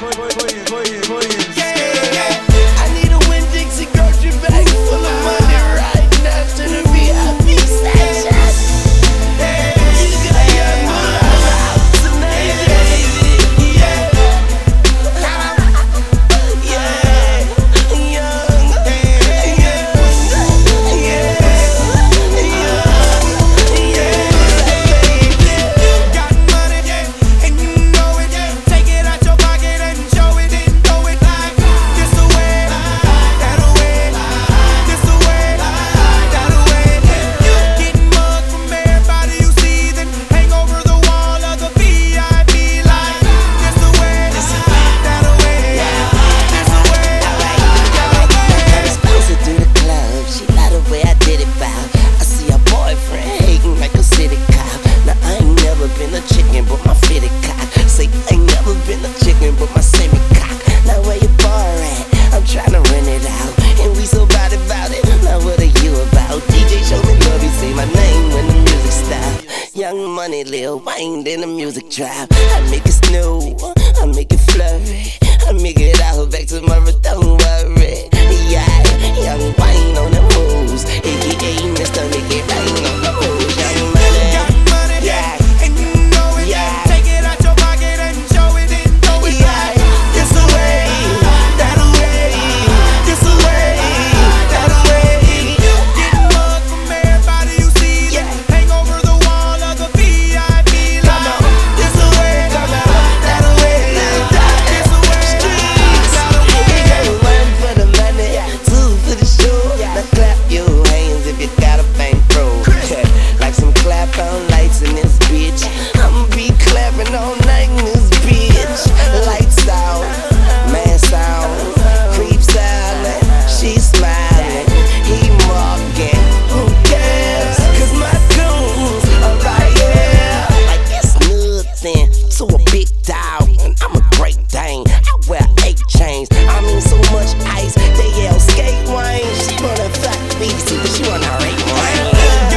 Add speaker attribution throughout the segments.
Speaker 1: I need a Winn-Dixie grocery bag full of money right now to the VIP section. You got young out tonight, baby. Yeah. Young Money, Lil Wayne in the music trap. I make it snow, I make it flurry, I make it out back tomorrow, don't worry. Yeah, Young Wayne on the moves, aka Mr. Make It Rain on the moves. Young Money, yeah, and you know it. Yeah, take it out your pocket and show it and throw it back. This away, that away, this away, that away. Get mugged from everybody you see. Yeah, hang over the wall of the VIP line. This away, that away, this away. Streets, one for the money, two for the show. Now clap your hands if you got a bankroll. Like some clap on lights in this bitch. I'ma be clapping all night in this bitch. Lights out, mask out, creep silent, she smiling, he mocking. Who cares? Cause my goons are right here. Like it's nothing to a big dog, and I'm a great Dane. I wear 8 chains. I mean so much ice, they yell skate wine. She wanna fuck me, see, but she wanna rape wine.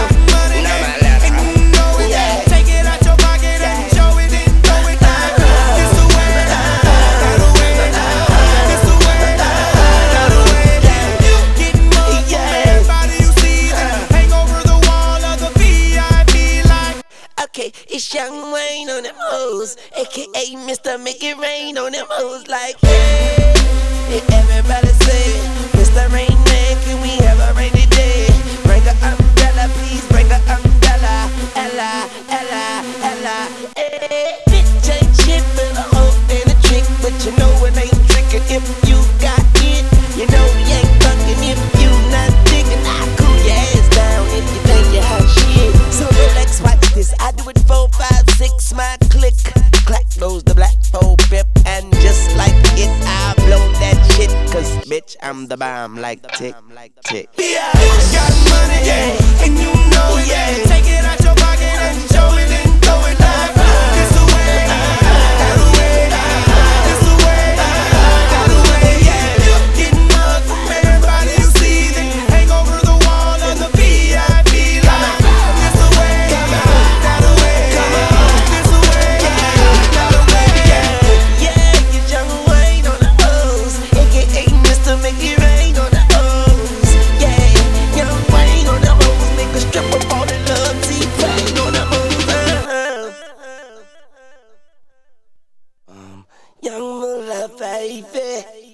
Speaker 1: It's Young Wayne on them hoes, aka Mr. Make It Rain on them hoes. Like, hey, everybody say, Mr. Rain Man, can we have a rainy day? Bring a umbrella, please bring a umbrella. Ella, Ella, Ella, hey. Bitch ain't shit but a hoe and a trick, but you know it ain't trickin' if you got it. You know you ain't fucking if you not thinking. I cool your ass down if you think you hot shit. So relax, watch this, I do it 4, 5, 6, my click. Clack goes the black pole pip, and just like it, I blow that shit. Cause bitch, I'm the bomb like tick, tick. Yeah, got money, yeah, and you know it, yeah. Take it out your pocket and show it and throw it like this away, that away, this away, that away, yeah. Getting mugged from everybody you see, then hang over the wall of the VIP line. This away, that away, this away, that away, yeah. You Young Wayne on the hoes, aka Mr. Make It Rain on the hoes. Yeah, Young Wayne on the hoes, make a strip of all the love, T-Pain on the hoes. Young Mula, baby.